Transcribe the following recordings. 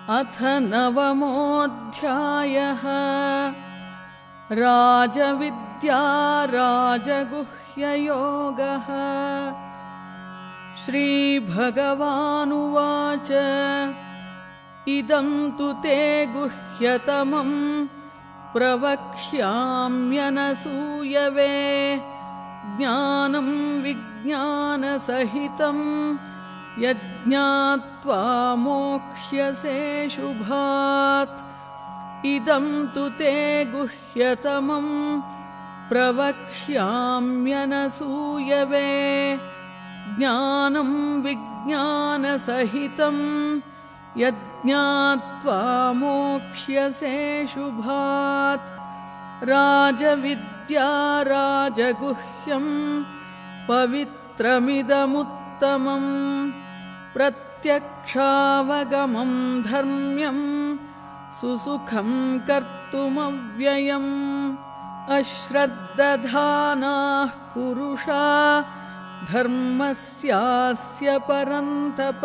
अथ नवमोऽध्यायः। राजविद्या राजगुह्ययोगः। श्रीभगवानुवाच इदं तु ते गुह्यतमं प्रवक्ष्याम्यनसूयवे। ज्ञानं विज्ञानसहितं यज्ञात्वा मोक्ष्यसे शुभात्। इदं तु ते गुह्यतमं प्रवक्ष्याम्यनसूयवे। ज्ञानं विज्ञानसहितं यज्ञात्वा मोक्ष्यसे शुभात्। राजविद्या राजगुह्यं पवित्रमिदमुत्तमं। प्रत्यक्षावगमं धर्म्यं सुसुखं कर्तुमव्ययम्। अश्रद्दधानाः पुरुषा धर्मस्यास्य परन्तप।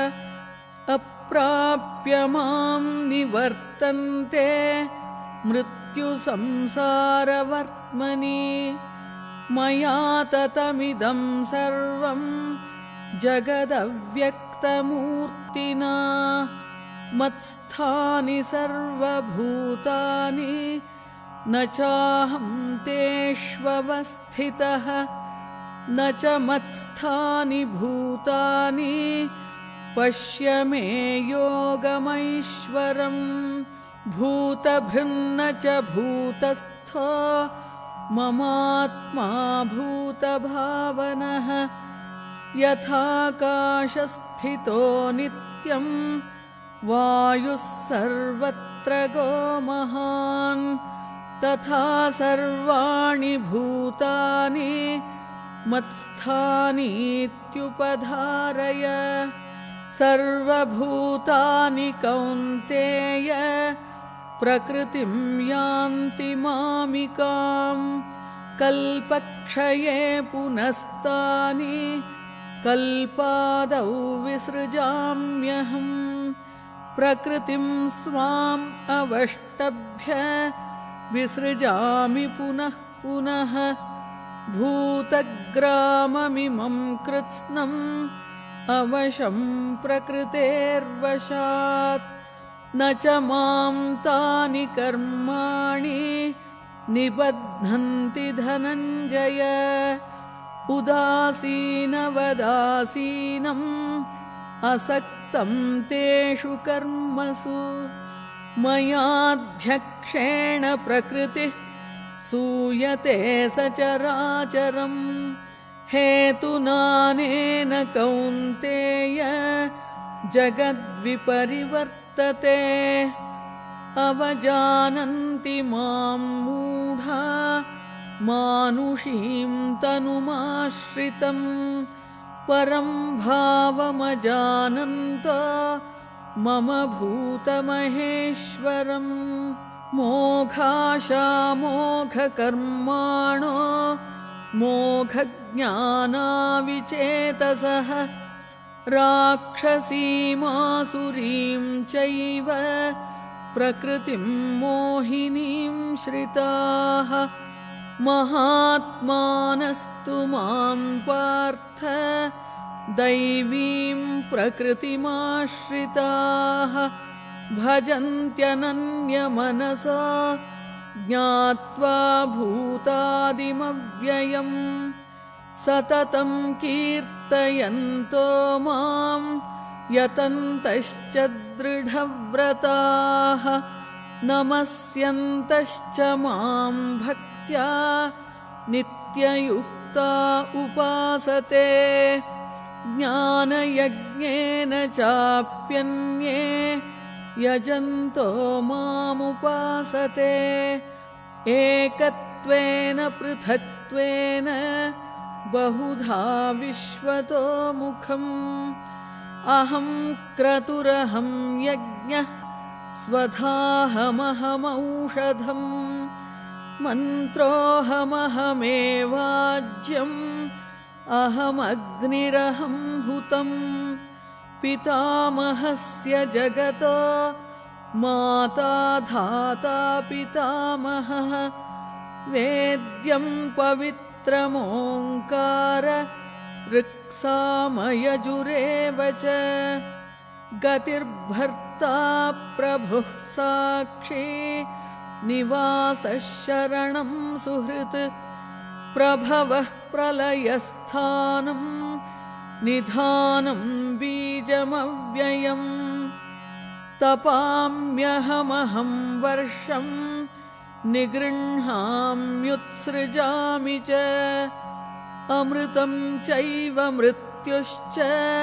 अप्राप्य मां निवर्तन्ते मृत्युसंसारवर्त्मनि। मया ततमिदं सर्वं जगदव्यक्तमूर्तिना। मत्स्थानि सर्वभूतानि न चाहं तेष्वस्थितः। न च मत्स्थानि भूतानि पश्य मे योगमैश्वरम्। भूतभृन्न च भूतस्थो ममात्मा भूतभावनः। यथाकाशस्थितो नित्यं वायुः सर्वत्र गोमहान्। तथा सर्वाणि भूतानि मत्स्थानीत्युपधारय। सर्वभूतानि कौन्तेय प्रकृतिं यान्ति मामिकां। कल्पक्षये पुनस्तानि कल्पादौ विसृजाम्यहम्। प्रकृतिं स्वाम् अवष्टभ्य विसृजामि पुनः पुनः। भूतग्राममिमं कृत्स्नम् अवशं प्रकृतेर्वशात्। न च मां तानि कर्माणि निबध्नन्ति धनञ्जय। उदासीनवदासीनम् असक्तं तेषु कर्मसु। मयाध्यक्षेण प्रकृतिः सूयते सचराचरम्। हेतुनानेन कौन्तेय जगद्विपरिवर्तते। अवजानन्ति मां मूढा मानुषीं तनुमाश्रितम्। परं भावमजानन्तो मम भूतमहेश्वरम्। मोघाशामोघकर्माणो मोघज्ञानाविचेतसः। राक्षसीमासुरीं चैव प्रकृतिं मोहिनीं श्रिताः। महात्मानस्तु मां पार्थ दैवीं प्रकृतिमाश्रिताः। भजन्त्यनन्यमनसा ज्ञात्वा भूतादिमव्ययम्। सततं कीर्तयन्तो मां यतन्तश्च दृढव्रताः। नमस्यन्तश्च मां भक्त्या नित्ययुक्ता उपासते। ज्ञानयज्ञेन चाप्यन्ये यजन्तो मामुपासते। एकत्वेन पृथक्त्वेन बहुधा विश्वतो मुखम्। अहं क्रतुरहं यज्ञः स्वधाहमहमौषधम्। मन्त्रोऽहमहमेवाज्यम् अहमग्निरहं हुतम्। पितामहस्य जगतो माता धाता पितामहः वेद्यं पवित्रमोङ्कार ऋक्सामयजुरेव च गतिर्भर्ता प्रभुः साक्षी निवासः शरणं सुहृत् प्रभवः प्रलयस्थानं निधानं बीजमव्ययम् तपाम्यहमहं वर्षं निगृह्णाम्युत्सृजामि च अमृतं चैव मृत्युश्च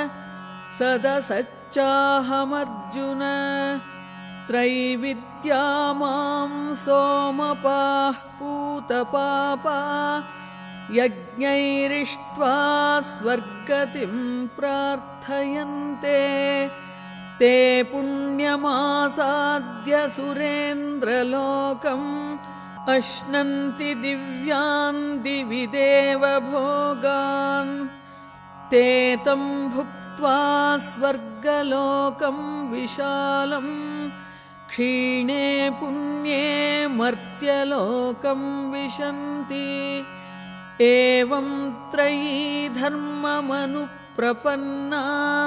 सदसच्चाहमर्जुन त्रैविद्या मां सोमपाः पूतपापा यज्ञैरिष्ट्वा स्वर्गतिं प्रार्थयन्ते ते पुण्यमासाद्य सुरेन्द्रलोकम् अश्नन्ति दिव्यान् दिवि देवभोगान् ते तं भुक्त्वा स्वर्गलोकं विशालम् क्षीणे पुण्ये मर्त्यलोकं विशन्ति एवं त्रयी धर्ममनुप्रपन्ना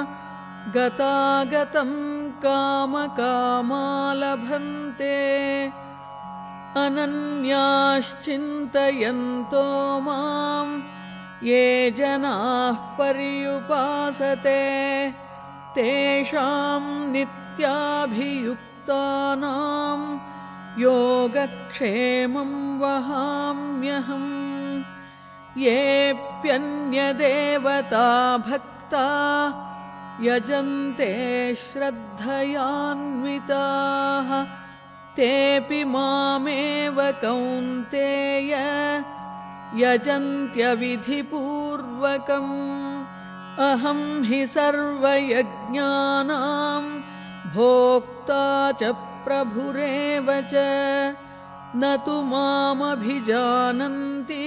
गतागतं कामकामा लभन्ते अनन्याश्चिन्तयन्तो मां ये जनाः पर्युपासते तेषां नित्याभियुक्तानां योगक्षेमं वहाम्यहम् येऽप्यन्यदेवता भक्ता यजन्ते श्रद्धयान्विताः तेऽपि मामेव कौन्तेय यजन्त्यविधिपूर्वकम् अहं हि सर्वयज्ञानां भोक्ता च प्रभुरेव च न तु मामभिजानन्ति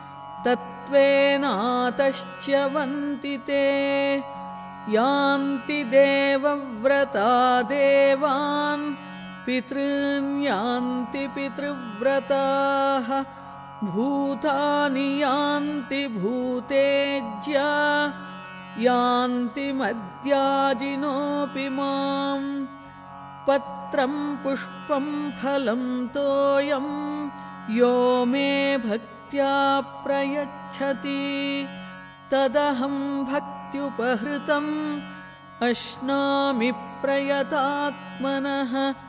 तत्त्वेनातश्च्यवन्ति ते यान्ति देवव्रता देवान् पितॄन् यान्ति पितृव्रताः भूतानि यान्ति भूतेज्या यान्ति मद्याजिनोऽपि माम् पत्रं पुष्पं फलं तोयं यो मे भक्त्या प्रयच्छति तदहं भक्त्युपहृतम् अश्नामि प्रयतात्मनः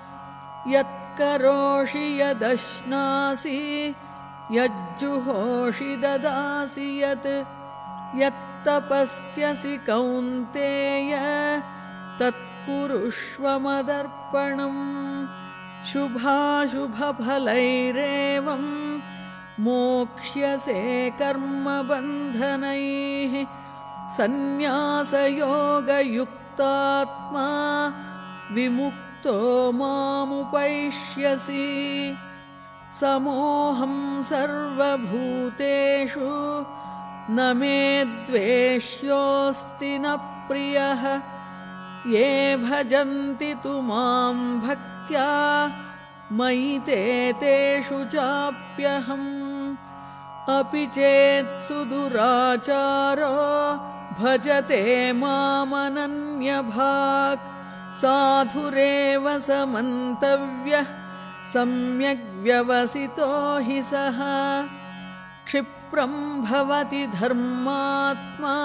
यत्करोषि यदश्नासि यज्जुहोषि ददासि यत् यत्तपस्यसि कौन्तेय तत्कुरुष्व मदर्पणम् शुभाशुभफलैरेवं मोक्ष्यसे कर्मबन्धनैः सन्न्यासयोगयुक्तात्मा विमुक्तो मामुपैष्यसि समोऽहं सर्वभूतेषु न मे द्वेष्योऽस्ति न प्रियः ये भजन्ति तु मां भक्त्या मयि ते तेषु चाप्यहम् अपि चेत् सुदुराचारो भजते मामनन्यभाक् साधुरेव समन्तव्यः सम्यग्व्यवसितो हि सः क्षिप्रं भवति धर्मात्मा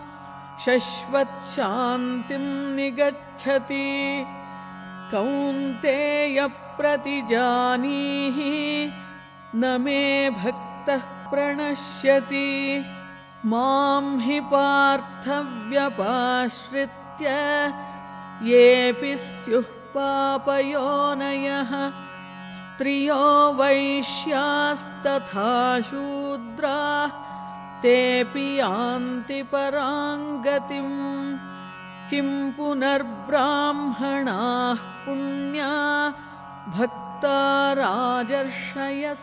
शश्वत्शान्तिं निगच्छति कौन्तेय प्रतिजानीहि न मे भक्तः प्रणश्यति मां हि पार्थव्यपाश्रित्य येऽपि स्युः पापयोनयः स्त्रियो वैश्यास्तथा शूद्राः तेऽपि यान्ति परां गतिम् किं पुनर्ब्राह्मणाः पुण्या भक्ता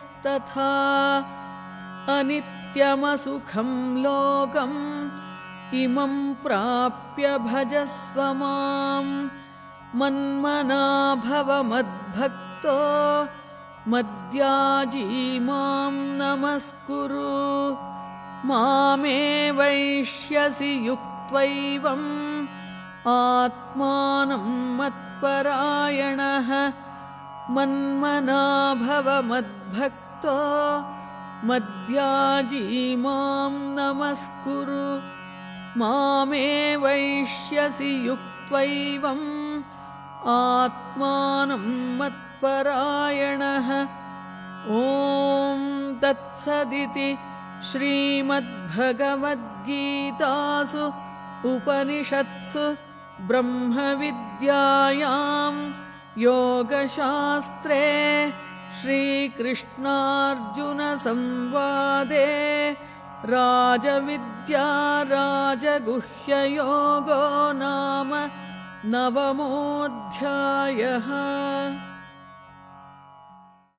राजर्षयस्तथा अनित्यमसुखं लोकं इमं प्राप्य भजस्व मां मन्मना भव मद्भक्तो मद्याजी मां नमस्कुरु मामे वैष्यसि युक्त्वैवम् आत्मानं मत्परायणः मन्मना भव मद्भक्तो मद्याजी मां नमस्कुरु मामे वैष्यसि युक्त्वैवम् आत्मानं मत्परायणः ॐ तत्सदिति श्रीमद्भगवद्गीतासु उपनिषत्सु ब्रह्मविद्यायां योगशास्त्रे श्रीकृष्णार्जुनसंवादे राजविद्या राजगुह्ययोगो नाम 9मोऽध्यायः।